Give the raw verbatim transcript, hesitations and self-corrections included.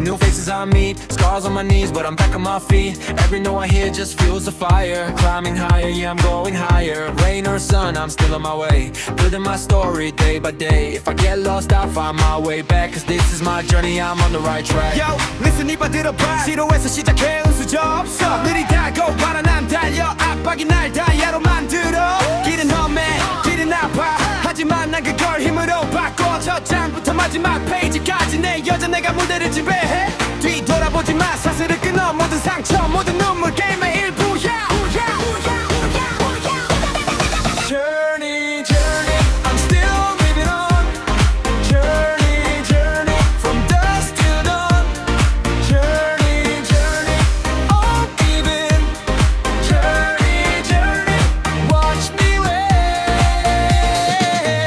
New faces I meet, scars on my knees, but I'm back on my feet. Every note I hear just fuels the fire. Climbing higher, yeah, I'm going higher. Rain or sun, I'm still on my way. Building my story day by day. If I get lost, I'll find my way back. Cause this is my journey, I'm on the right track. Yo, listen 이봐 들어봐 시로에서 시작해 은수저 없어 느리다고 바라 난 달려 압박이 날 다이아로 만들어 길은 험해 길은 아파 하지만 난 그걸 힘으로 바꿔 첫 장부터 마지막 페이지까지 내 여자 내가 무대를 지배해 뒤돌아보지 마 사슬을 끊어 모든 상처 모든 눈물 게임의 일